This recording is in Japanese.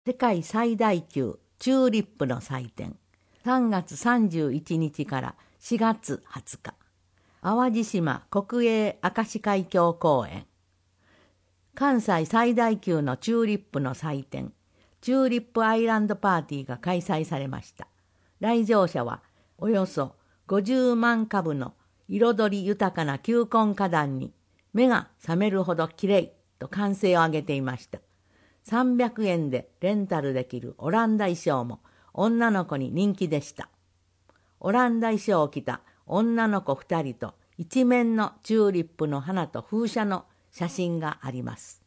世界最大級チューリップの祭典、3月31日から4月20日、淡路島国営明石海峡公園。関西最大級のチューリップの祭典、チューリップアイランドパーティーが開催されました。来場者はおよそ50万株の彩り豊かな球根花壇に目が覚めるほどきれいと歓声を上げていました。300円でレンタルできるオランダ衣装も女の子に人気でした。オランダ衣装を着た女の子2人と一面のチューリップの花と風車の写真があります。